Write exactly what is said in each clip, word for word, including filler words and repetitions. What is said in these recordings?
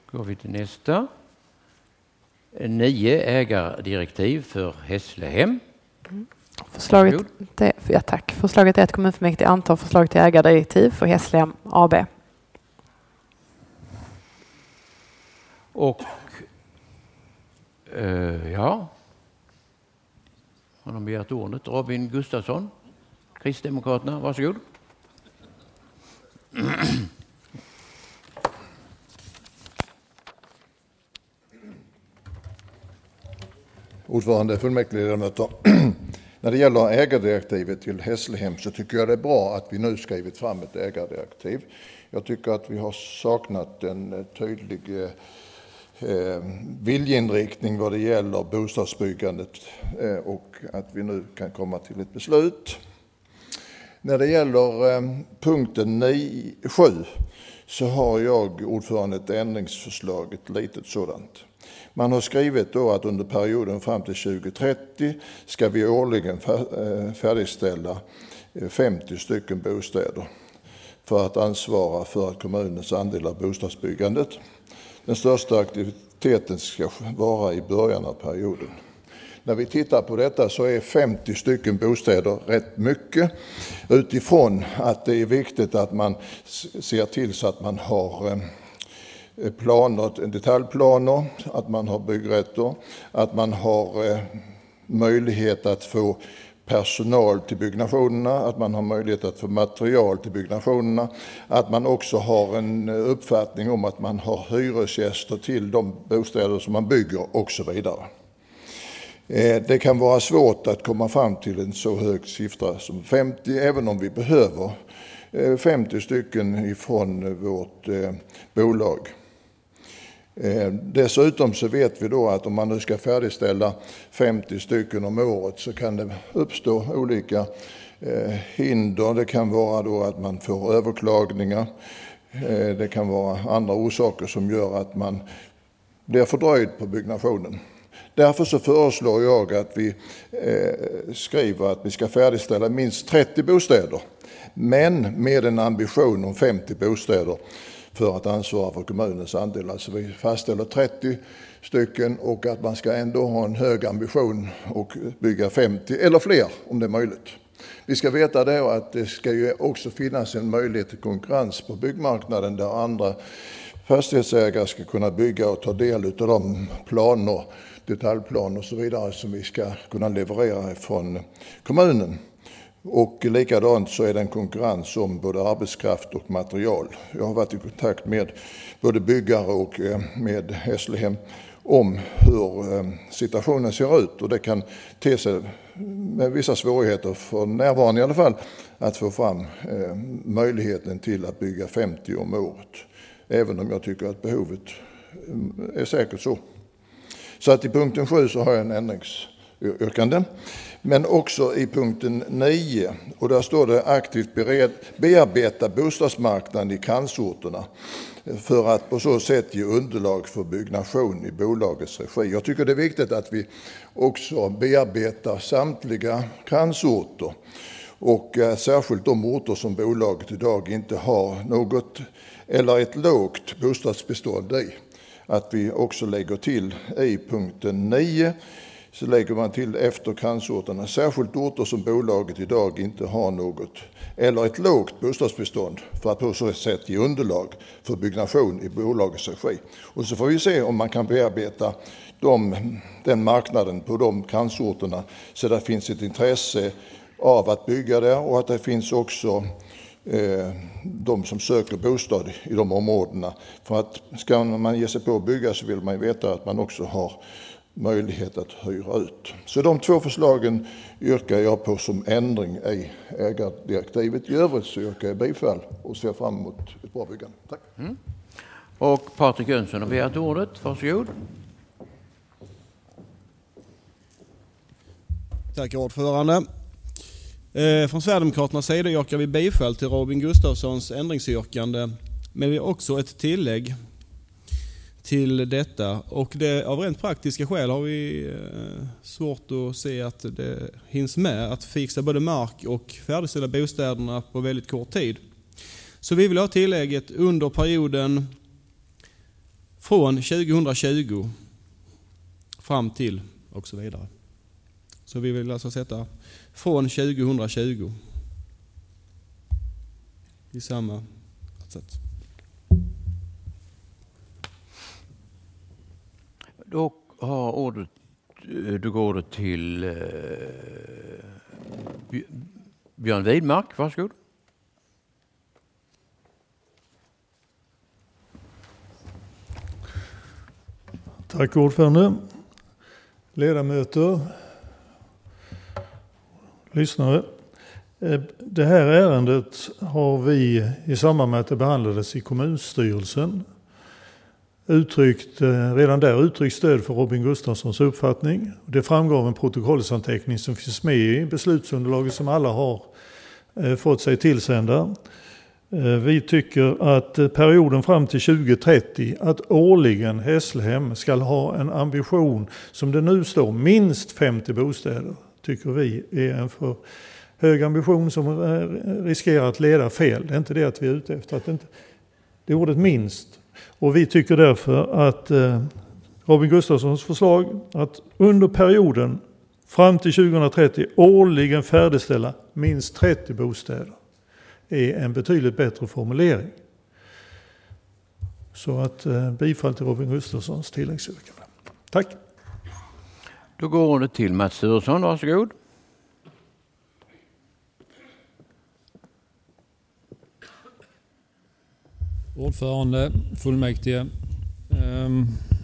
Går vi till nästa. Nio ägardirektiv för Hässlehem. Mm. Förslaget, det, ja, tack. Förslaget är att kommunfullmäktige antar förslag till ägardirektiv för Hässlehem A B. Och uh, ja, har de begärt ordet? Robin Gustafsson, Kristdemokraterna, varsågod. Ordförande, fullmäktigeledamöter. När det gäller ägardirektivet till Hässlehem så tycker jag det är bra att vi nu skrivit fram ett ägardirektiv. Jag tycker att vi har saknat en tydlig eh, viljeinriktning vad det gäller bostadsbyggandet eh, och att vi nu kan komma till ett beslut. När det gäller eh, punkten sju så har jag, ordförande, ett ändringsförslag, ett litet sådant. Man har skrivit då att under perioden fram till tjugo trettio ska vi årligen färdigställa femtio stycken bostäder för att ansvara för kommunens andel av bostadsbyggandet. Den största aktiviteten ska vara i början av perioden. När vi tittar på detta så är femtio stycken bostäder rätt mycket, utifrån att det är viktigt att man ser till så att man har planer, detaljplaner, att man har byggrätter, att man har eh, möjlighet att få personal till byggnationerna, att man har möjlighet att få material till byggnationerna, att man också har en uppfattning om att man har hyresgäster till de bostäder som man bygger och så vidare. Eh, det kan vara svårt att komma fram till en så hög siffra som femtio, även om vi behöver eh, femtio stycken ifrån vårt eh, bolag. Eh, dessutom så vet vi då att om man nu ska färdigställa femtio stycken om året så kan det uppstå olika eh, hinder. Det kan vara då att man får överklagningar. Eh, det kan vara andra orsaker som gör att man blir fördröjd på byggnationen. Därför så föreslår jag att vi eh, skriver att vi ska färdigställa minst trettio bostäder, men med en ambition om femtio bostäder för att ansvara för kommunens andel. Alltså vi fastställer trettio stycken och att man ska ändå ha en hög ambition och bygga femtio eller fler om det är möjligt. Vi ska veta då att det ska ju också finnas en möjlighet till konkurrens på byggmarknaden där andra fastighetsägare ska kunna bygga och ta del av de planer, detaljplaner och så vidare som vi ska kunna leverera från kommunen. Och likadant så är det en konkurrens om både arbetskraft och material. Jag har varit i kontakt med både byggare och med Hässlehem om hur situationen ser ut. Och det kan te sig med vissa svårigheter, för närvarande i alla fall, att få fram möjligheten till att bygga femtio om året. Även om jag tycker att behovet är säkert så. Så att i punkten sju så har jag en ändringsyrkande. Men också i punkten nio, och där står det aktivt bered, bearbeta bostadsmarknaden i kransorterna för att på så sätt ge underlag för byggnation i bolagets regi. Jag tycker det är viktigt att vi också bearbetar samtliga kransorter och särskilt de orter som bolaget idag inte har något eller ett lågt bostadsbestånd i. Att vi också lägger till i punkten nio, så lägger man till efter kransorterna särskilt orter som bolaget idag inte har något eller ett lågt bostadsbestånd för att på så sätt ge underlag för byggnation i bolagets regi. Och så får vi se om man kan bearbeta de, den marknaden på de kransorterna så det finns ett intresse av att bygga där och att det finns också eh, de som söker bostad i de områdena. För att ska man ge sig på att bygga så vill man veta att man också har möjlighet att hyra ut. Så de två förslagen yrkar jag på som ändring i ägardirektivet. I övrigt så yrkar jag bifall och ser fram emot ett bra byggande. Tack. Mm. Och Patrik Jönsson har begärt ordet. Varsågod. Tack ordförande. Eh, från Sverigedemokraternas sida yrkar vi bifall till Robin Gustafssons ändringsyrkande, men vi har också ett tillägg till detta, och det, av rent praktiska skäl har vi eh, svårt att se att det hinns med att fixa både mark och färdigställa bostäderna på väldigt kort tid. Så vi vill ha tillägget under perioden från tjugohundratjugo fram till och så vidare. Så vi vill alltså sätta från tjugohundratjugo i samma sätt. Då har ordet, då går det till eh, Björn Widmark, varsågod. Tack ordförande, ledamöter, lyssnare. Det här ärendet har vi i samband med att det behandlades i kommunstyrelsen uttryckt, redan där uttryckt stöd för Robin Gustafssons uppfattning. Det framgår av en protokollsanteckning som finns med i beslutsunderlaget som alla har fått sig tillsända. Vi tycker att perioden fram till tjugo trettio, att årligen Hässlehem ska ha en ambition som det nu står minst femtio bostäder, tycker vi är en för hög ambition som riskerar att leda fel. Det är inte det att vi är ute efter, att det, inte, det är ordet minst. Och vi tycker därför att eh, Robin Gustafssons förslag att under perioden fram till tjugo trettio årligen färdigställa minst trettio bostäder är en betydligt bättre formulering. Så att eh, bifall till Robin Gustafssons tilläggsyrkande. Tack. Då går det till Mats Sturesson, varsågod. Ordförande, fullmäktige. Um,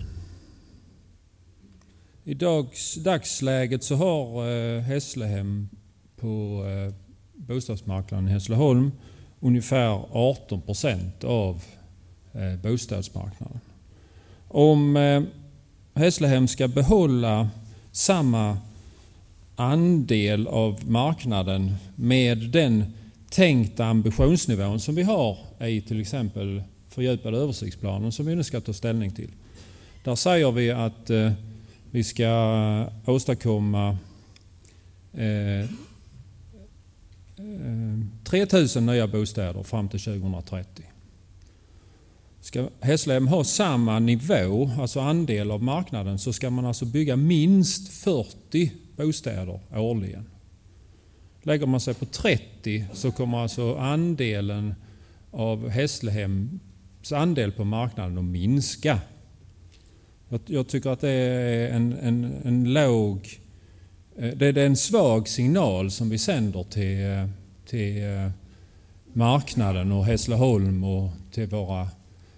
I dags, dagsläget så har uh, Hässlehem på uh, bostadsmarknaden i Hässleholm ungefär arton procent av uh, bostadsmarknaden. Om uh, Hässlehem ska behålla samma andel av marknaden med den tänkta ambitionsnivån som vi har i till exempel fördjupade översiktsplanen som vi nu ska ta ställning till. Där säger vi att eh, vi ska åstadkomma eh, eh, tre tusen nya bostäder fram till tjugo trettio. Ska Hässlehem ha samma nivå, alltså andel av marknaden, så ska man alltså bygga minst fyrtio bostäder årligen. Lägger man sig på trettio så kommer alltså andelen av Hässlehems andel på marknaden att minska. Jag, jag tycker att det är en, en, en låg, det är en svag signal som vi sänder till, till marknaden och Hässleholm och till våra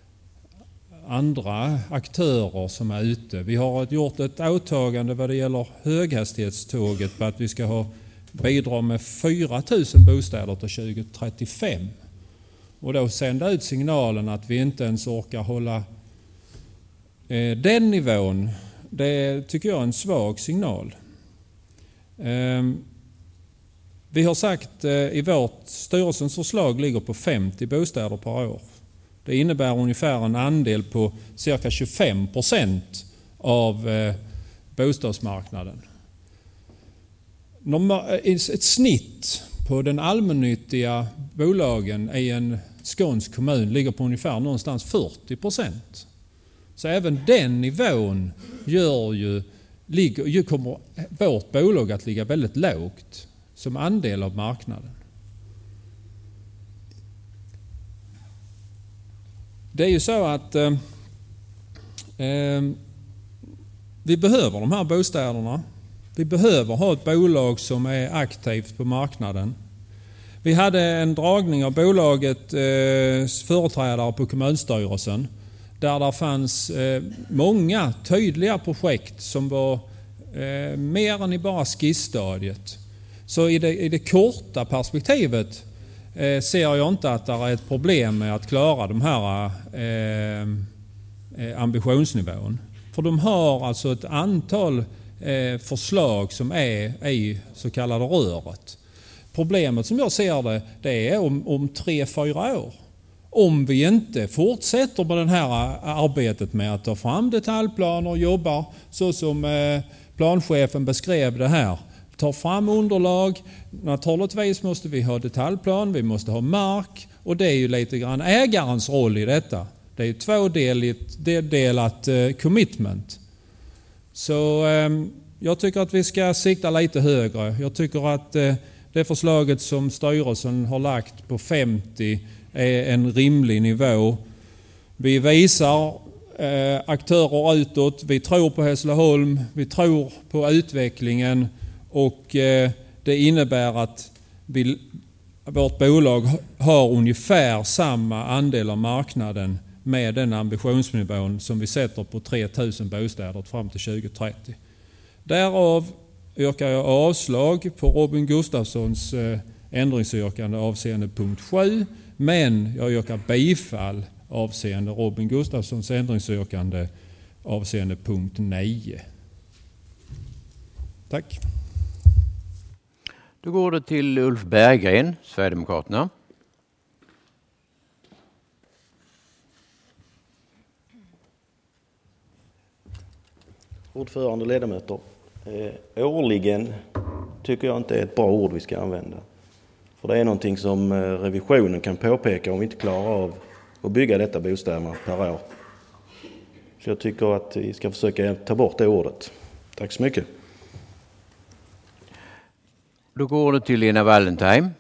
andra aktörer som är ute. Vi har gjort ett åtagande vad det gäller höghastighetståget på att vi ska ha bidra med fyra tusen bostäder till tjugo trettiofem. Och då sända ut signalen att vi inte ens orkar hålla eh, den nivån. Det tycker jag är en svag signal. Eh, vi har sagt eh, i vårt styrelsens förslag ligger på femtio bostäder per år. Det innebär ungefär en andel på cirka tjugofem procent av eh, bostadsmarknaden. Ett snitt på den allmännyttiga bolagen i en skånsk kommun ligger på ungefär någonstans fyrtio procent. Så även den nivån gör ju, ligger, kommer vårt bolag att ligga väldigt lågt som andel av marknaden. Det är ju så att eh, eh, vi behöver de här bostäderna. Vi behöver ha ett bolag som är aktivt på marknaden. Vi hade en dragning av bolaget eh, företrädare på kommunstyrelsen där det fanns eh, många tydliga projekt som var eh, mer än i bara skissstadiet. Så i det, i det korta perspektivet eh, ser jag inte att det är ett problem med att klara de här eh, ambitionsnivån. För de har alltså ett antal eh, förslag som är i så kallade röret. Problemet som jag ser det, det är om, om tre, fyra år. Om vi inte fortsätter med det här arbetet med att ta fram detaljplaner och jobba så som eh, planchefen beskrev det här. Ta fram underlag, naturligtvis måste vi ha detaljplan, vi måste ha mark och det är ju lite grann ägarens roll i detta. Det är tvådelat delat commitment. Så jag tycker att vi ska sikta lite högre. Jag tycker att det förslaget som styrelsen har lagt på femtio är en rimlig nivå. Vi visar eh, aktörer utåt, vi tror på Hässleholm, vi tror på utvecklingen och eh, det innebär att vi, vårt bolag har ungefär samma andel av marknaden med den ambitionsnivån som vi sätter på tre tusen bostäder fram till tjugo trettio. Därav yrkar jag avslag på Robin Gustafssons eh, ändringsyrkande avseende punkt sju, men jag yrkar bifall avseende Robin Gustafssons ändringsyrkande avseende punkt nio. Tack. Då går det till Ulf Berggren, Sverigedemokraterna. Ordförande och ledamöter. Eh, årligen tycker jag inte är ett bra ord vi ska använda. För det är någonting som eh, revisionen kan påpeka om vi inte klarar av att bygga detta bostäderna per år. Så jag tycker att vi ska försöka ta bort det ordet. Tack så mycket. Då går det till Lena Wallentheim.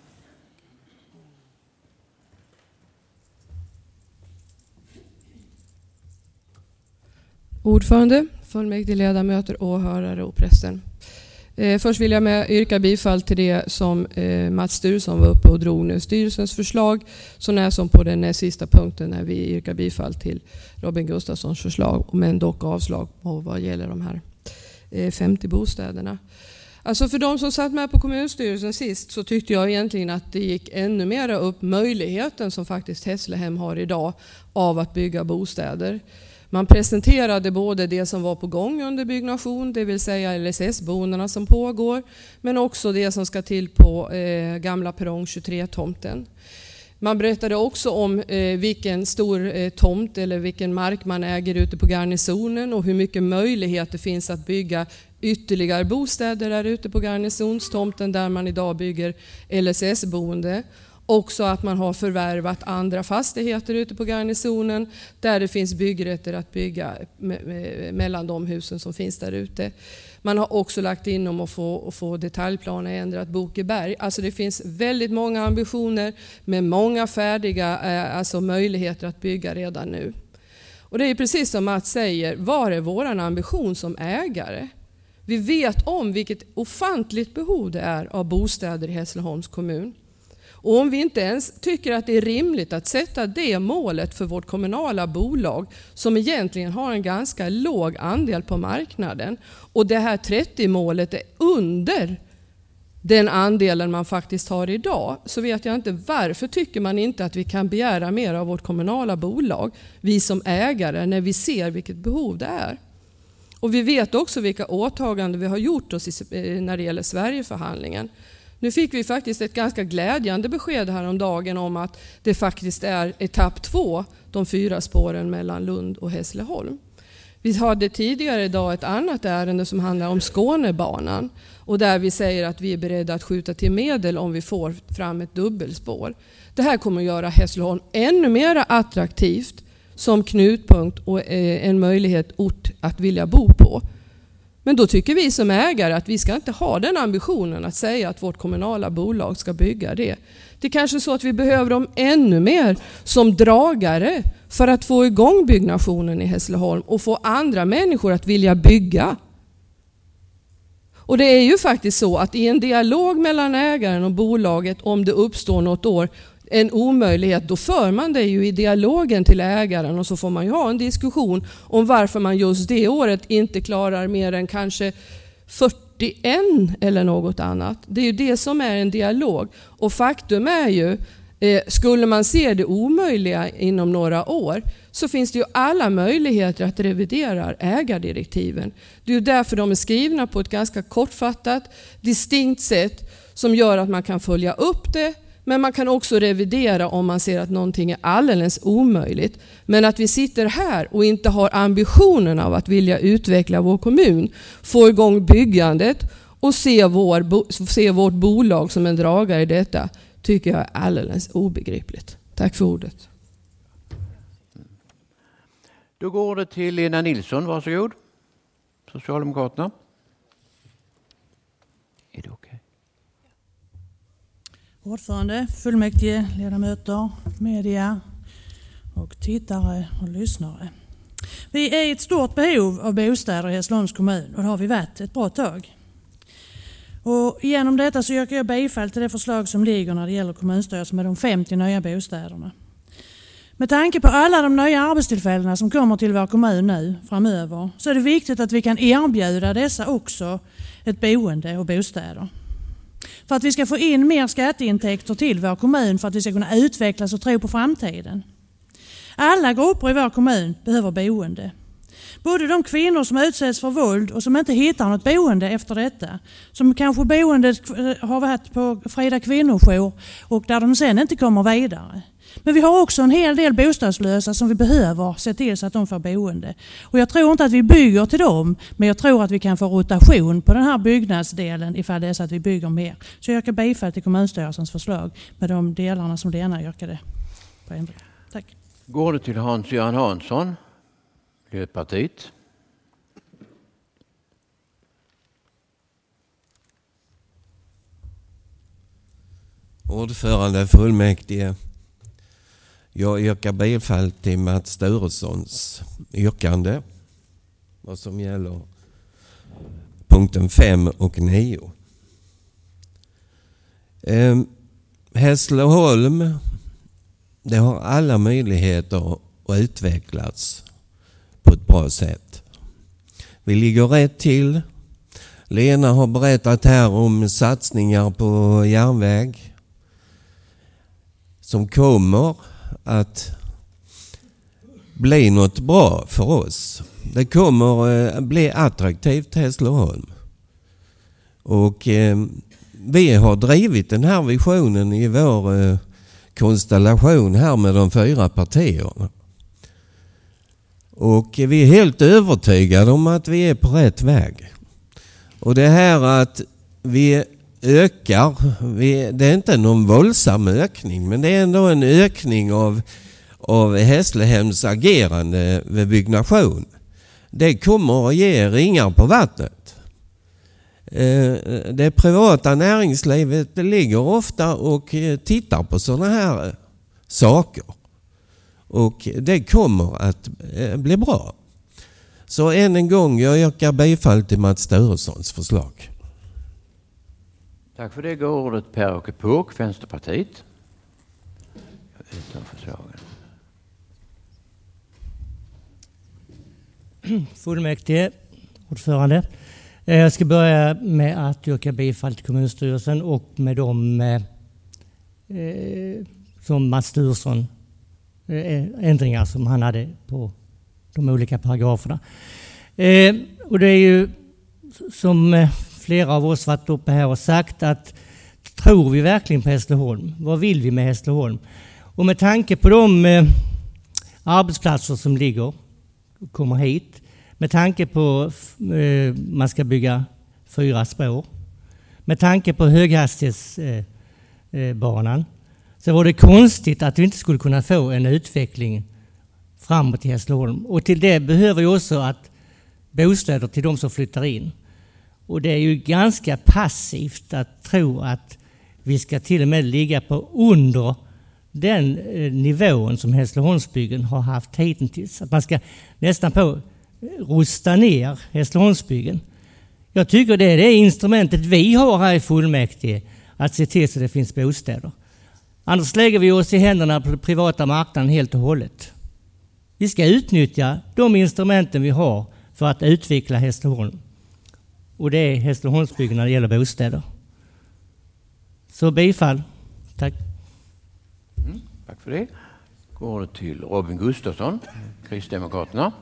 Ordförande, fullmäktigeledamöter, åhörare och pressen. Eh, först vill jag med yrka bifall till det som eh, Mats Sturesson var uppe och drog nu. Styrelsens förslag, så när som på den näst sista punkten när vi yrkar bifall till Robin Gustafssons förslag, men dock avslag på vad gäller de här eh, femtio bostäderna. Alltså för de som satt med på kommunstyrelsen sist så tyckte jag egentligen att det gick ännu mer upp möjligheten som faktiskt Hässleholm har idag av att bygga bostäder. Man presenterade både det som var på gång under byggnation, det vill säga L S S-boendena som pågår, men också det som ska till på eh, gamla perrong tjugotre-tomten. Man berättade också om eh, vilken stor eh, tomt eller vilken mark man äger ute på garnisonen och hur mycket möjlighet det finns att bygga ytterligare bostäder där ute på garnisonstomten där man idag bygger L S S-boende. Också att man har förvärvat andra fastigheter ute på garnisonen där det finns byggrätter att bygga me- me- mellan de husen som finns där ute. Man har också lagt in om att få, att få detaljplaner ändrat Bokeberg. Alltså det finns väldigt många ambitioner med många färdiga eh, alltså möjligheter att bygga redan nu. Och det är precis som Mats säger, var är våran ambition som ägare? Vi vet om vilket ofantligt behov det är av bostäder i Hässleholms kommun. Och om vi inte ens tycker att det är rimligt att sätta det målet för vårt kommunala bolag som egentligen har en ganska låg andel på marknaden och det här trettio-målet är under den andelen man faktiskt har idag, så vet jag inte varför tycker man inte att vi kan begära mer av vårt kommunala bolag, vi som ägare, när vi ser vilket behov det är. Och vi vet också vilka åtaganden vi har gjort oss när det gäller Sverigeförhandlingen. Nu fick vi faktiskt ett ganska glädjande besked här om dagen om att det faktiskt är etapp två, de fyra spåren mellan Lund och Hässleholm. Vi hade tidigare idag ett annat ärende som handlar om Skånebanan och där vi säger att vi är beredda att skjuta till medel om vi får fram ett dubbelspår. Det här kommer att göra Hässleholm ännu mer attraktivt som knutpunkt och en möjlighet ort att vilja bo på. Men då tycker vi som ägare att vi ska inte ha den ambitionen att säga att vårt kommunala bolag ska bygga det. Det är kanske så att vi behöver dem ännu mer som dragare för att få igång byggnationen i Hässleholm och få andra människor att vilja bygga. Och det är ju faktiskt så att i en dialog mellan ägaren och bolaget, om det uppstår något år en omöjlighet, då för man det ju i dialogen till ägaren och så får man ju ha en diskussion om varför man just det året inte klarar mer än kanske fyrtioen eller något annat. Det är ju det som är en dialog. Och faktum är ju, eh, skulle man se det omöjliga inom några år så finns det ju alla möjligheter att revidera ägardirektiven. Det är ju därför de är skrivna på ett ganska kortfattat, distinkt sätt som gör att man kan följa upp det. Men man kan också revidera om man ser att någonting är alldeles omöjligt. Men att vi sitter här och inte har ambitionen av att vilja utveckla vår kommun, få igång byggandet och se, vår, se vårt bolag som en dragare i detta, tycker jag är alldeles obegripligt. Tack för ordet. Då går det till Lena Nilsson, varsågod. Socialdemokraterna. Är det okej? Ordförande, fullmäktige, ledamöter, media och tittare och lyssnare. Vi är i ett stort behov av bostäder i Hässleholms kommun och det har vi varit ett bra tag. Och genom detta så yrkar jag bifall till det förslag som ligger när det gäller kommunstyrelsen med de femtio nya bostäderna. Med tanke på alla de nya arbetstillfällena som kommer till vår kommun nu framöver så är det viktigt att vi kan erbjuda dessa också ett boende och bostäder. För att vi ska få in mer skatteintäkter till vår kommun för att vi ska kunna utvecklas och tro på framtiden. Alla grupper i vår kommun behöver boende. Både de kvinnor som utsätts för våld och som inte hittar något boende efter detta. Som kanske boendet har varit på Frida kvinnojour och där de sen inte kommer vidare. Men vi har också en hel del bostadslösa som vi behöver se till så att de får boende. Och jag tror inte att vi bygger till dem, men jag tror att vi kan få rotation på den här byggnadsdelen ifall det är så att vi bygger mer. Så jag yrkar bifall till kommunstyrelsens förslag med de delarna som Lena yrkade på ändring. Tack. Går det till Hans-Göran Hansson, Miljöpartiet. Ordförande fullmäktige. Jag yrkar bifall till Mats Sturessons yrkande vad som gäller punkten fem och nio. Eh, Hässleholm, det har alla möjligheter att utvecklas på ett bra sätt. Vi ligger rätt till. Lena har berättat här om satsningar på järnväg som kommer att bli något bra för oss. Det kommer att bli attraktivt Hässleholm. Och eh, vi har drivit den här visionen i vår eh, konstellation här med de fyra partierna. Och vi är helt övertygade om att vi är på rätt väg. Och det här att vi ökar, vi, det är inte någon våldsam ökning, men det är ändå en ökning av, av Hässlehems agerande vid byggnation. Det kommer att ge ringar på vattnet. Det privata näringslivet det ligger ofta och tittar på sådana här saker. Och det kommer att bli bra. Så än en gång, jag yrkar bifall till Mats Sturessons förslag. Tack för det. Går ordet Per-Åke Påk, Vänsterpartiet. Utan förslagen. Fullmäktige, ordförande. Jag ska börja med att yrka bifall till kommunstyrelsen och med de eh, som Mats Sturesson eh, ändringar som han hade på de olika paragraferna. Eh, och det är ju som flera av oss varit uppe här och sagt att tror vi verkligen på Hässleholm? Vad vill vi med Hässleholm? Och med tanke på de eh, arbetsplatser som ligger kommer hit, med tanke på eh, man ska bygga fyra spår, med tanke på höghastighetsbanan, eh, så var det konstigt att vi inte skulle kunna få en utveckling framåt i Hässleholm. Och till det behöver vi också att bostäder till de som flyttar in. Och det är ju ganska passivt att tro att vi ska till och med ligga på under den eh, nivån som Hässleholmsbyggen har haft hittills. Att man ska nästan på rusta ner Hässleholmsbyggen. Jag tycker det är det instrumentet vi har här i fullmäktige att se till så det finns bostäder. Annars lägger vi oss i händerna på den privata marknaden helt och hållet. Vi ska utnyttja de instrumenten vi har för att utveckla Hässleholm. Och det är Hässleholmsbyggen när det gäller bostäder. Så bifall. Tack. Mm, tack för det. Går det till Robin Gustafsson, Kristdemokraterna.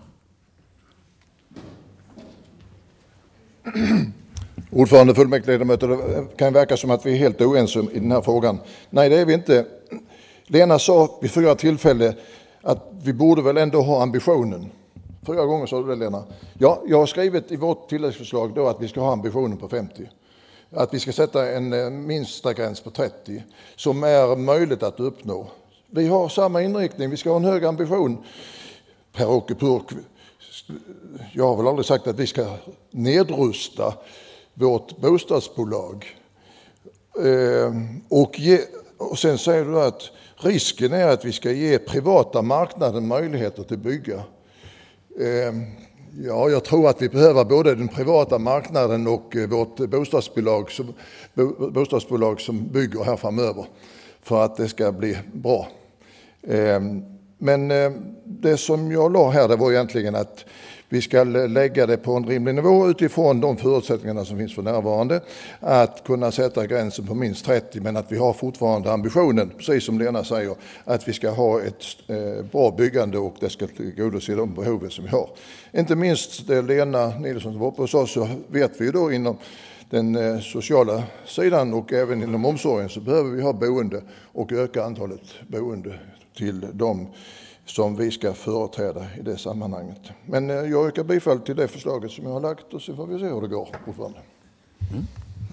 Ordförande, fullmäktigeledamöter, det kan verka som att vi är helt oense i den här frågan. Nej, det är vi inte. Lena sa vid fyra tillfällen att vi borde väl ändå ha ambitionen. Fyra gånger sa du det, Lena. Ja, jag har skrivit i vårt tilläggsförslag då att vi ska ha ambitionen på femtio. Att vi ska sätta en minsta gräns på trettio som är möjligt att uppnå. Vi har samma inriktning, vi ska ha en hög ambition. Per-Åke Purk, jag har väl aldrig sagt att vi ska nedrusta vårt bostadsbolag. Eh, och, ge, och sen säger du att risken är att vi ska ge privata marknaden möjligheter till bygga. Eh, ja, jag tror att vi behöver både den privata marknaden och vårt bostadsbolag som, bostadsbolag som bygger här framöver för att det ska bli bra. Eh, men det som jag la här, det var egentligen att vi ska lägga det på en rimlig nivå utifrån de förutsättningarna som finns för närvarande. Att kunna sätta gränsen på minst trettio, men att vi har fortfarande ambitionen, precis som Lena säger, att vi ska ha ett bra byggande och det ska tillgodose de behoven som vi har. Inte minst det Lena Nilsson var på oss, så vet vi då inom den sociala sidan och även inom omsorgen så behöver vi ha boende och öka antalet boende till de som vi ska företräda i det sammanhanget. Men jag yrkar bifall till det förslaget som jag har lagt och så får vi se hur det går fortfarande. Mm.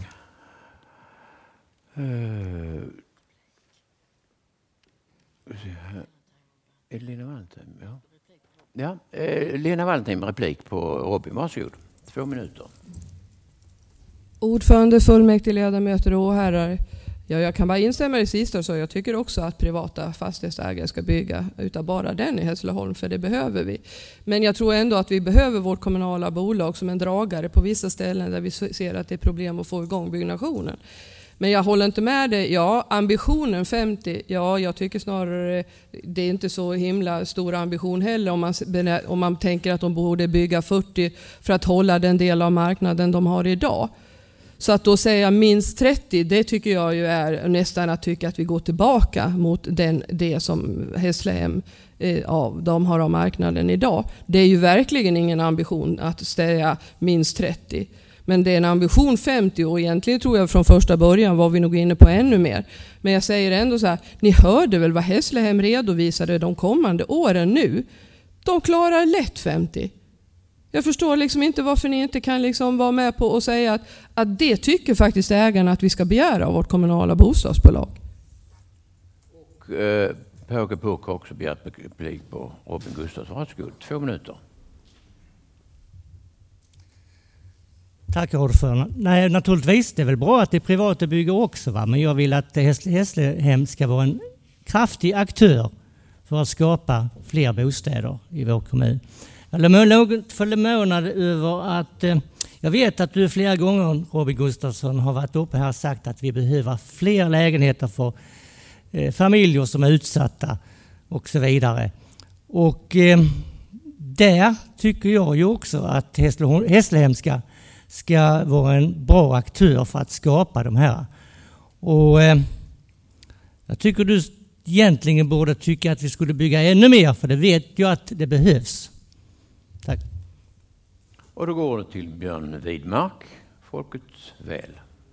Uh, är det Lena Valentin? Ja. Ja, uh, Lena Valentin, replik på Robin. Varsågod. Två minuter. Ordförande, fullmäktige, ledamöter och åhörare. Ja, jag kan bara instämma i det sista, så jag tycker också att privata fastighetsägare ska bygga utav bara den i Hässleholm, för det behöver vi. Men jag tror ändå att vi behöver vårt kommunala bolag som en dragare på vissa ställen där vi ser att det är problem att få igång byggnationen. Men jag håller inte med dig. Ja, ambitionen femtio, ja, jag tycker snarare det är inte så himla stor ambition heller om man, om man tänker att de borde bygga fyrtio för att hålla den del av marknaden de har idag. Så att då säga minst trettio, det tycker jag ju är nästan att tycka att vi går tillbaka mot den, det som Hässleholm eh, av, de har av marknaden idag. Det är ju verkligen ingen ambition att säga minst trettio. Men det är en ambition femtio, och egentligen tror jag från första början var vi nog inne på ännu mer. Men jag säger ändå så här, ni hörde väl vad Hässleholm redovisade de kommande åren nu. De klarar lätt femtio. Jag förstår liksom inte varför ni inte kan liksom vara med på och säga att, att det tycker faktiskt ägarna att vi ska begära av vårt kommunala bostadsbolag. Och eh, Per-Åke Purk har också begärt replik på Robin Gustafsson. Varsågod, två minuter. Tack ordförande. Nej, naturligtvis, det är väl bra att det privata bygger också, va? Men jag vill att Hässleholm ska vara en kraftig aktör för att skapa fler bostäder i vår kommun. Jag är något förvånad över att eh, jag vet att du flera gånger, Robin Gustafsson, har varit uppe här och sagt att vi behöver fler lägenheter för eh, familjer som är utsatta och så vidare. Och eh, där tycker jag ju också att Hässleholm ska, ska vara en bra aktör för att skapa de här. Och eh, jag tycker du egentligen borde tycka att vi skulle bygga ännu mer, för det vet jag att det behövs. Tack. Och då går det till Björn Widmark, Folkets väl.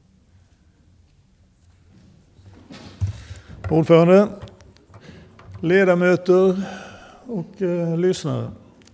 Ordförande, ledamöter och eh, lyssnare.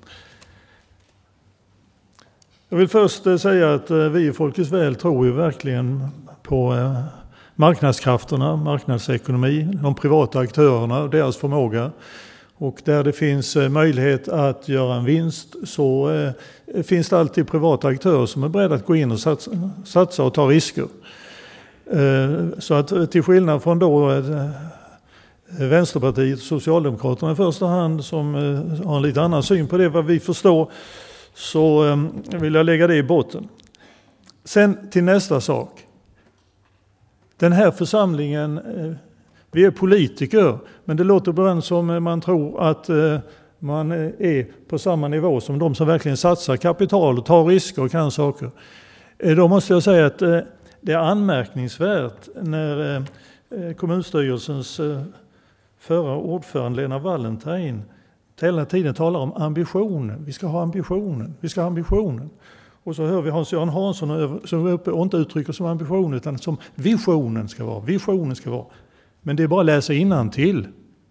Jag vill först eh, säga att eh, vi i Folkets väl tror ju verkligen på eh, marknadskrafterna, marknadsekonomi, de privata aktörerna och deras förmåga. Och där det finns möjlighet att göra en vinst så eh, finns det alltid privata aktörer som är beredda att gå in och satsa, satsa och ta risker. Eh, så att till skillnad från då eh, Vänsterpartiet och Socialdemokraterna i första hand som eh, har en lite annan syn på det, vad vi förstår, så eh, vill jag lägga det i botten. Sen till nästa sak. Den här församlingen... Eh, Vi är politiker, men det låter ibland som man tror att man är på samma nivå som de som verkligen satsar kapital och tar risker och kan saker. Då måste jag säga att det är anmärkningsvärt när kommunstyrelsens förra ordförande Lena Valentin hela tiden talar om ambitionen. Vi ska ha ambitionen, vi ska ha ambitionen. Och så hör vi Hans-Göran Hansson som är uppe och inte uttrycker som ambition utan som visionen ska vara. Visionen ska vara. Men det är bara att läsa innantill.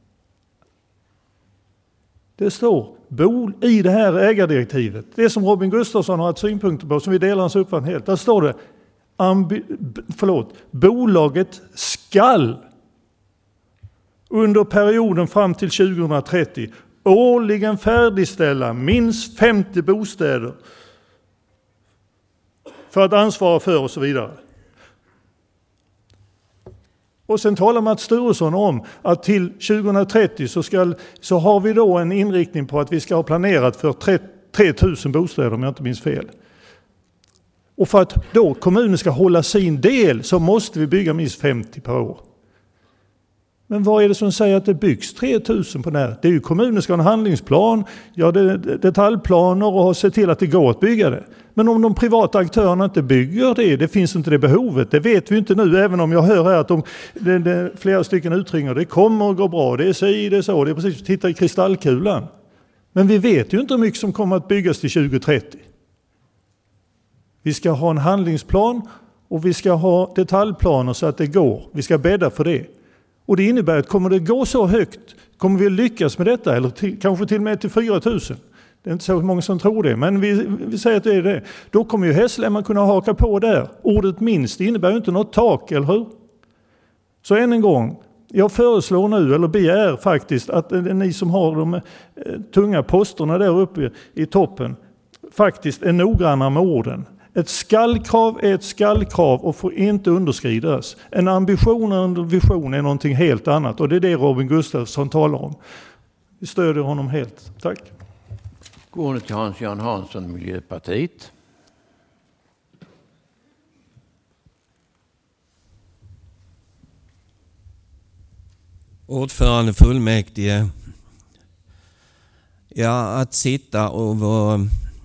Det står bol i det här ägardirektivet. Det som Robin Gustafsson har haft synpunkter på, som vi delar hans uppfattning helt. Där står det, ambi, förlåt, bolaget skall under perioden fram till tjugohundratrettio årligen färdigställa minst femtio bostäder för att ansvara för och så vidare. Och sen talar Mats Sturesson om att till tjugohundratrettio så, ska, så har vi då en inriktning på att vi ska ha planerat för tre tusen bostäder om jag inte minns fel. Och för att då kommunen ska hålla sin del så måste vi bygga minst femtio per år. Men vad är det som säger att det byggs tre tusen på det här? Det är ju kommunen ska ha en handlingsplan, ja, det, det, detaljplaner och se till att det går att bygga det. Men om de privata aktörerna inte bygger det, det finns inte det behovet. Det vet vi inte nu, även om jag hör här att de, det, det, flera stycken uttrycker det kommer att gå bra, det är så, det är så, det är precis att titta i kristallkulan. Men vi vet ju inte hur mycket som kommer att byggas till tjugo trettio. Vi ska ha en handlingsplan och vi ska ha detaljplaner så att det går. Vi ska bädda för det. Och det innebär att kommer det gå så högt, kommer vi lyckas med detta, eller till, kanske till och med till fyra tusen. Det är inte så många som tror det, men vi, vi säger att det är det. Då kommer ju Hässleholm kunna haka på där. Ordet minst innebär ju inte något tak, eller hur? Så än en gång, jag föreslår nu, eller begär faktiskt, att ni som har de eh, tunga posterna där uppe i toppen faktiskt är noggranna med orden. Ett skallkrav är ett skallkrav och får inte underskridas. En ambition och en vision är någonting helt annat, och det är det Robin Gustafsson talar om. Vi stödjer honom helt. Tack. Går nu till Hans-Göran Hansson, Miljöpartiet. Ordförande fullmäktige. Ja, att sitta och vara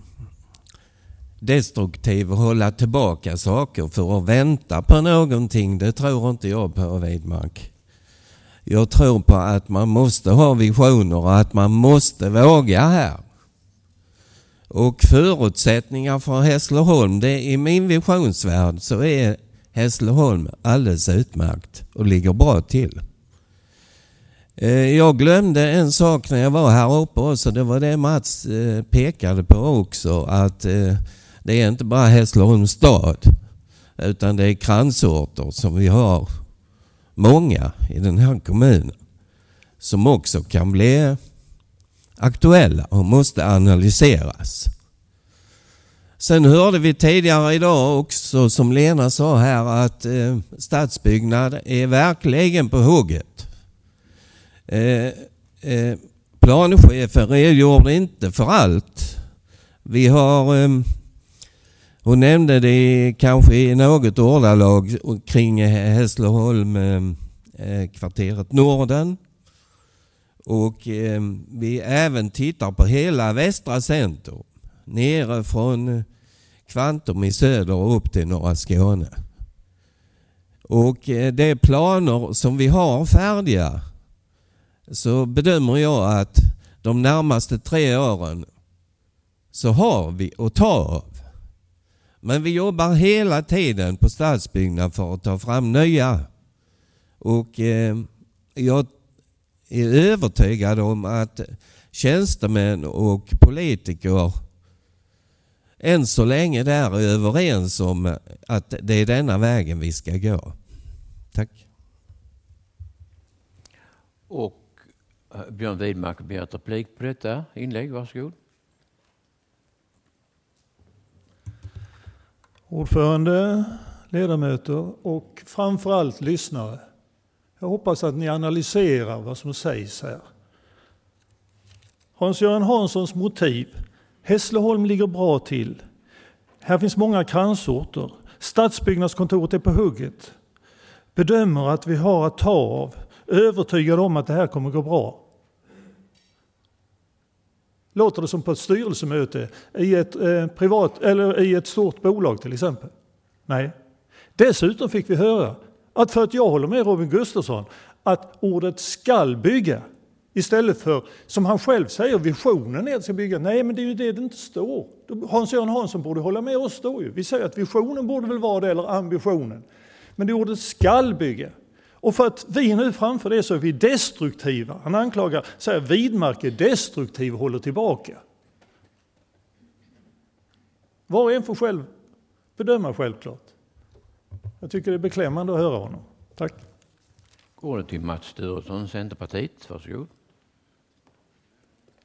destruktiv och hålla tillbaka saker för att vänta på någonting, det tror inte jag på, Widmark. Jag tror på att man måste ha visioner och att man måste våga här. Och förutsättningar för Hässleholm, det är i min visionsvärld så är Hässleholm alldeles utmärkt och ligger bra till. Jag glömde en sak när jag var här uppe också, det var det Mats pekade på också, att det är inte bara Hässleholms stad utan det är kransorter som vi har många i den här kommunen som också kan bli aktuella och måste analyseras. Sen hörde vi tidigare idag också, som Lena sa här, att eh, stadsbyggnad är verkligen på hugget. Eh, eh, planchefen redogjorde inte för allt. Vi har, eh, hon nämnde det kanske i något ordalag kring Hässleholm, eh, kvarteret Norden. Och eh, vi även tittar på hela västra center, nere från Kvantum i söder och upp till norra Skåne. Och eh, de planer som vi har färdiga, så bedömer jag att de närmaste tre åren så har vi att ta av. Men vi jobbar hela tiden på stadsbyggnad för att ta fram nya. Och eh, jag är övertygad om att tjänstemän och politiker än så länge där är överens om att det är denna vägen vi ska gå. Tack. Och Björn Widmark har begärt replik på detta inlägg. Varsågod. Ordförande, ledamöter och framförallt lyssnare. Jag hoppas att ni analyserar vad som sägs här. Hans-Göran Hanssons motiv. Hässleholm ligger bra till. Här finns många kransorter. Stadsbyggnadskontoret är på hugget. Bedömer att vi har att ta av. Övertygad om att det här kommer gå bra. Låter det som på ett styrelsemöte i ett eh, privat eller i ett stort bolag till exempel? Nej. Dessutom fick vi höra att, för att jag håller med Robin Gustafsson, att ordet skall bygga istället för, som han själv säger, visionen är att det ska bygga. Nej, men det är ju det det inte står. Hans-Göran Hansson borde hålla med oss då ju. Vi säger att visionen borde väl vara det, eller ambitionen. Men det är ordet skall bygga. Och för att vi nu framför det så är vi destruktiva. Han anklagar, säger Widmark är destruktiv och håller tillbaka. Var och en får själv bedöma självklart. Jag tycker det är beklämmande att höra honom. Tack. Går det till Mats Sturesson, Centerpartiet. Varsågod.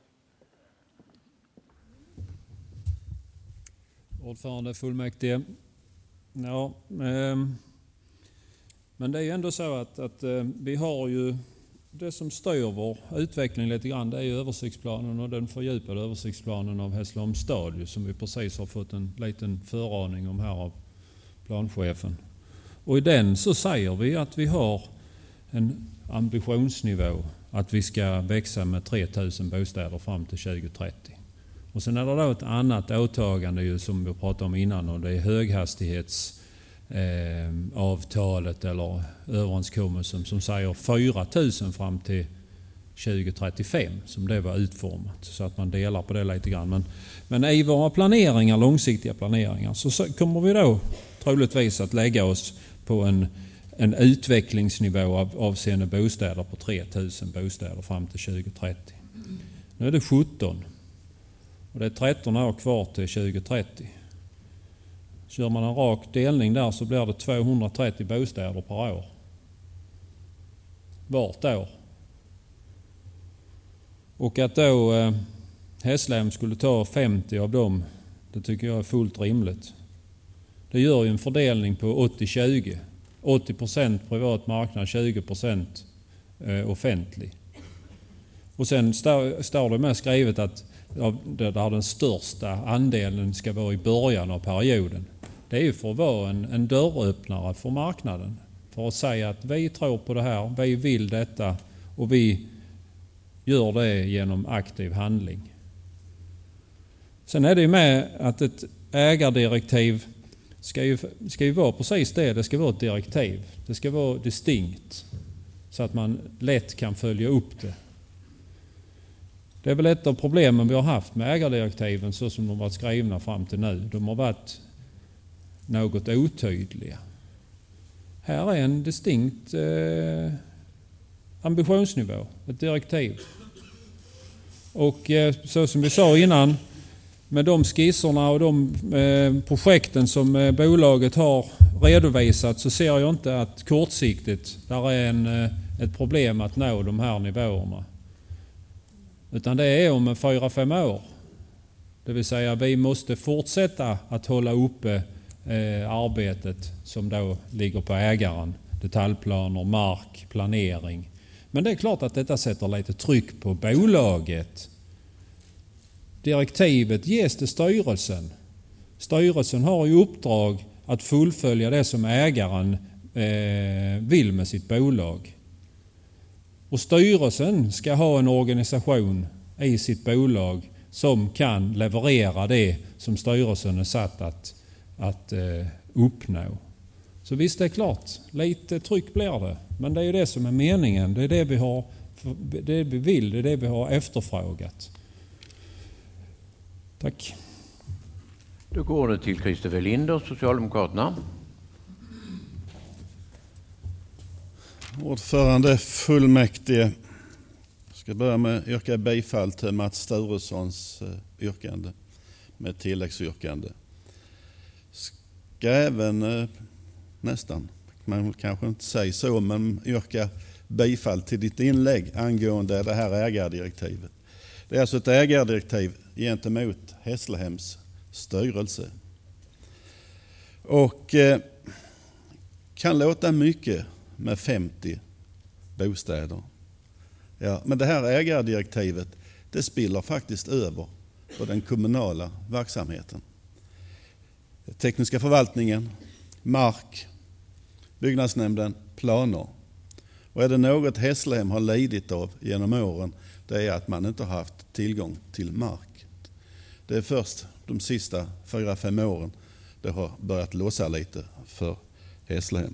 Ordförande fullmäktige. Ja, eh, men det är ju ändå så att, att eh, vi har ju det som styr vår utveckling lite grann. Det är ju översiktsplanen och den fördjupade översiktsplanen av Hässleholms stad som vi precis har fått en liten föraning om här av planchefen. Och i den så säger vi att vi har en ambitionsnivå att vi ska växa med tre tusen bostäder fram till tjugo trettio. Och sen är det då ett annat åtagande ju som vi pratade om innan och det är höghastighetsavtalet eh, eller överenskommelsen som säger fyra tusen fram till tjugo trettiofem som det var utformat. Så att man delar på det lite grann. Men, men i våra planeringar, långsiktiga planeringar så kommer vi då troligtvis att lägga oss på en, en utvecklingsnivå av, avseende bostäder på tre tusen bostäder fram till tjugo trettio. Nu är det sjutton. Och det är tretton år kvar till tjugo trettio. Kör man en rak delning där så blir det tvåhundratrettio bostäder per år. Vart år. Och att då eh, Hässleholm skulle ta femtio av dem, det tycker jag är fullt rimligt. Det gör ju en fördelning på åttio tjugo. åttio procent privat marknad, tjugo procent eh, offentlig. Och sen står, står det med skrivet att där den största andelen ska vara i början av perioden. Det är ju för att vara en, en dörröppnare för marknaden. För att säga att vi tror på det här, vi vill detta och vi gör det genom aktiv handling. Sen är det ju med att ett ägardirektiv ska ju, ska ju vara precis det. Det ska vara ett direktiv. Det ska vara distinkt så att man lätt kan följa upp det. Det är väl ett av problemen vi har haft med ägardirektiven så som de varit skrivna fram till nu. De har varit något otydliga. Här är en distinkt eh, ambitionsnivå, ett direktiv. Och eh, så som vi sa innan, med de skisserna och de eh, projekten som eh, bolaget har redovisat så ser jag inte att kortsiktigt där är en, eh, ett problem att nå de här nivåerna. Utan det är om fyra, fem år. Det vill säga vi måste fortsätta att hålla uppe eh, arbetet som då ligger på ägaren. Detaljplaner, mark, planering. Men det är klart att detta sätter lite tryck på bolaget. Direktivet ges till styrelsen. Styrelsen har i uppdrag att fullfölja det som ägaren eh, vill med sitt bolag. Och styrelsen ska ha en organisation i sitt bolag som kan leverera det som styrelsen är satt att, att eh, uppnå. Så visst, det är klart, lite tryck blir det. Men det är ju det som är meningen. Det är det vi har, det vi vill, det är det vi har efterfrågat. Tack. Då går det till Christopher Linder, Socialdemokraterna. Ordförande fullmäktige. Jag ska börja med att yrka bifall till Mats Sturessons yrkande med tilläggsyrkande. Ska även nästan, man kanske inte säger så, men yrka bifall till ditt inlägg angående det här ägardirektivet. Det är alltså ett ägardirektiv gentemot Hässleholms styrelse. Och eh, kan låta mycket med femtio bostäder. Ja, men det här ägardirektivet det spiller faktiskt över på den kommunala verksamheten. Tekniska förvaltningen, mark, byggnadsnämnden, planer. Och är det något Hässleholm har lidit av genom åren, det är att man inte har haft tillgång till mark. Det är först de sista fyra, fem åren det har börjat lossa lite för Hässleholm.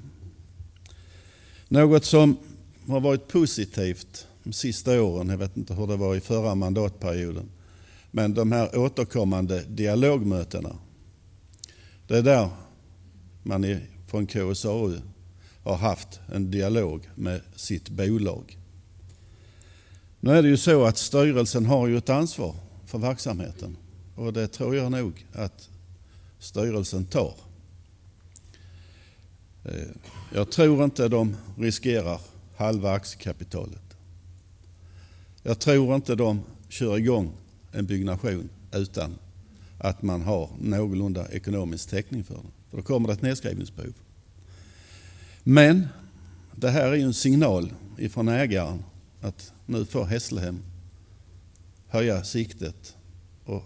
Något som har varit positivt de sista åren, jag vet inte hur det var i förra mandatperioden, men de här återkommande dialogmötena, det är där man från K S A U har haft en dialog med sitt bolag. Nu är det ju så att styrelsen har ju ett ansvar för verksamheten och det tror jag nog att styrelsen tar. Jag tror inte de riskerar halva aktiekapitalet. Jag tror inte de kör igång en byggnation utan att man har någorlunda ekonomisk täckning för det. För då kommer det ett nedskrivningsbehov. Men det här är ju en signal ifrån ägaren att nu får Hässlehem höja siktet och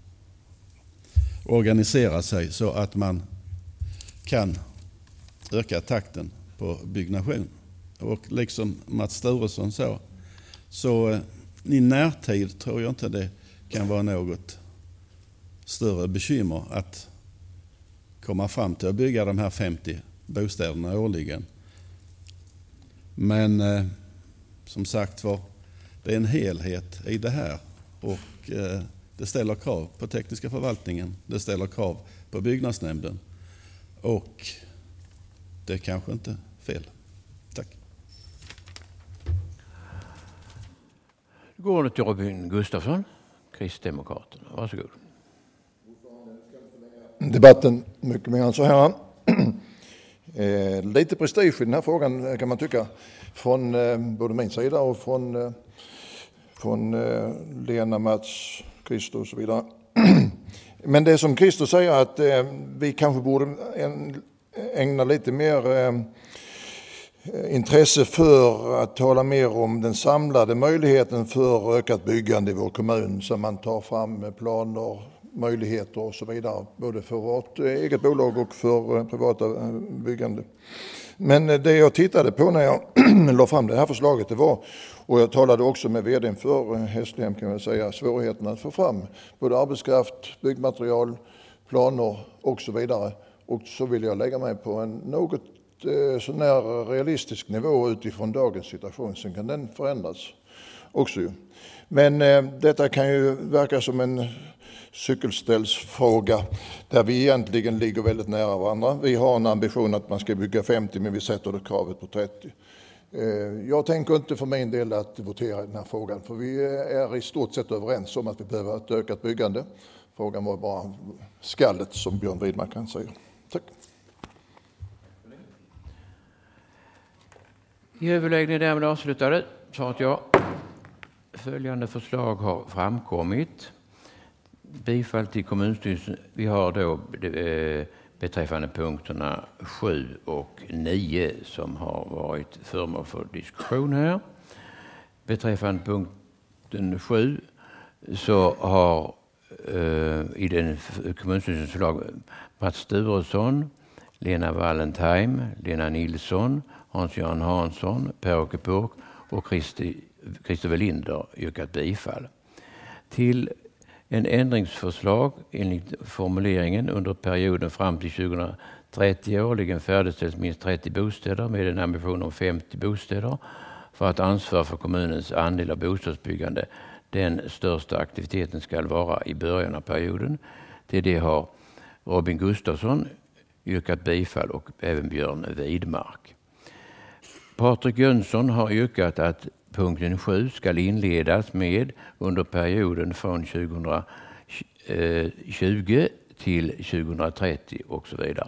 organisera sig så att man kan öka takten på byggnation. Och liksom Mats Sturesson sa, så i närtid tror jag inte det kan vara något större bekymmer att komma fram till att bygga de här femtio bostäderna årligen. Men eh, som sagt var, det är en helhet i det här och eh, det ställer krav på tekniska förvaltningen, det ställer krav på byggnadsnämnden och det är kanske inte fel. Tack. Går det till Robin Gustafsson, Kristdemokraterna. Varsågod. Debatten mycket mer än så här. Eh, lite prestige i den här frågan kan man tycka från eh, både min sida och från, eh, från eh, Lena, Mats, Christer och så vidare. Men det som Christer säger att eh, vi kanske borde en, ägna lite mer eh, intresse för att tala mer om den samlade möjligheten för ökat byggande i vår kommun, så man tar fram planer, möjligheter och så vidare, både för vårt eget bolag och för privata byggande. Men det jag tittade på när jag la fram det här förslaget, det var, och jag talade också med vdn för Hässlehem kan jag säga, svårigheterna att få fram både arbetskraft, byggmaterial, planer och så vidare. Och så vill jag lägga mig på en något sån här realistisk nivå utifrån dagens situation. Sen kan den förändras också. Men eh, detta kan ju verka som en cykelställsfråga där vi egentligen ligger väldigt nära varandra. Vi har en ambition att man ska bygga femtio, men vi sätter det kravet på trettio. Eh, jag tänker inte för min del att votera i den här frågan, för vi är i stort sett överens om att vi behöver ett ökat byggande. Frågan var bara skallet, som Björn Widmark kan säga. Tack. I överläggningen därmed avslutade, sa att jag. Följande förslag har framkommit. Bifall till kommunstyrelsen. Vi har då eh, beträffande punkterna sju och nio som har varit föremål för diskussion här. Beträffande punkten sju så har eh, i den kommunstyrelsens förslag Mats Sturesson, Lena Wallentheim, Lena Nilsson, Hans-Göran Hansson, Per-Åke Påk och Christer Welinder yrkat bifall. Till en ändringsförslag enligt formuleringen under perioden fram till tjugohundratrettio årligen färdigställs minst trettio bostäder med en ambition om femtio bostäder för att ansvara för kommunens andel av bostadsbyggande. Den största aktiviteten ska vara i början av perioden. Till det har Robin Gustafsson yrkat bifall och även Björn Widmark. Patrik Jönsson har yrkat att punkten sju ska inledas med under perioden från tjugohundratjugo till tjugohundratrettio och så vidare.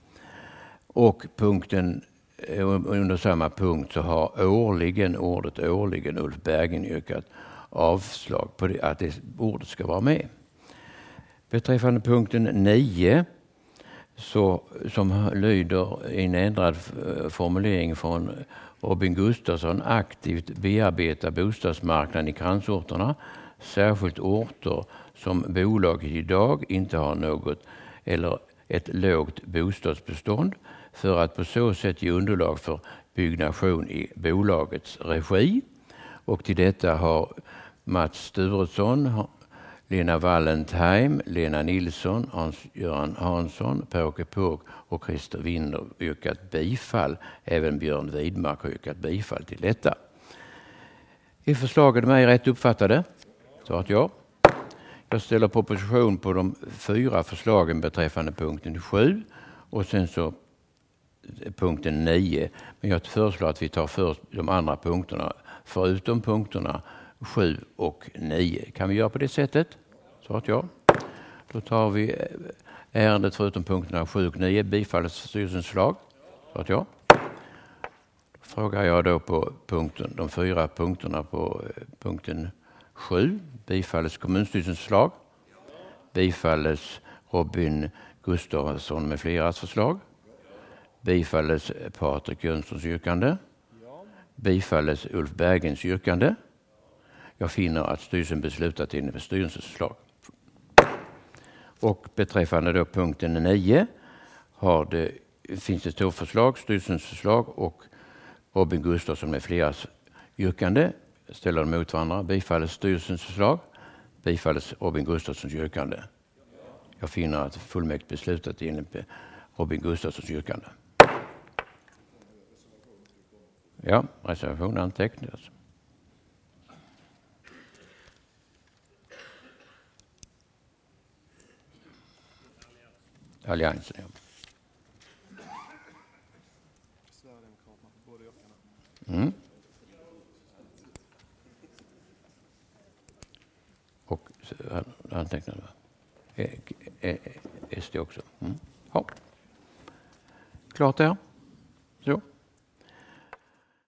Och punkten, under samma punkt så har årligen, ordet årligen, Ulf Bergen yrkat avslag på det, att det ordet ska vara med. Beträffande punkten nio så, som lyder i en ändrad formulering från Robin Gustafsson, aktivt bearbeta bostadsmarknaden i kransorterna, särskilt orter som bolaget idag inte har något eller ett lågt bostadsbestånd, för att på så sätt ge underlag för byggnation i bolagets regi. Och till detta har Mats Sturesson, Lena Wallentheim, Lena Nilsson, Hans-Göran Hansson, Per-Åke Påk och Christer Welinder yrkat bifall. Även Björn Widmark har yrkat bifall till detta. Är förslaget mig rätt uppfattade? Så att jag. Jag ställer proposition på de fyra förslagen beträffande punkten sju och sen så punkten nio. Men jag föreslår att vi tar först de andra punkterna förutom punkterna sju och nio. Kan vi göra på det sättet? Så att jag. Då tar vi ärendet förutom punkterna sju och nio. Bifalles styrelsens förslag. Så att jag. Frågar jag då på punkten, de fyra punkterna på punkten sju. Bifalles kommunstyrelsens förslag. Bifalles Robin Gustafsson med fleras förslag. Bifalles Patrik Jönssons yrkande. Bifalles Ulf Bergens yrkande. Jag finner att styrelsen beslutat enligt styrelsens förslag. Och beträffande då punkten nio har det, finns det två förslag, styrelsens förslag och Robin Gustafsson med fleras yrkande. Ställer de mot varandra. Bifalles styrelsens förslag. Bifalles Robin Gustafssons yrkande. Jag finner att fullmäktige beslutat enligt Robin Gustafssons yrkande. Ja, reservation antecknas. Alliansen, ja. Mm. Och antecknade S D också. Mm. Ja. Klart där. Så.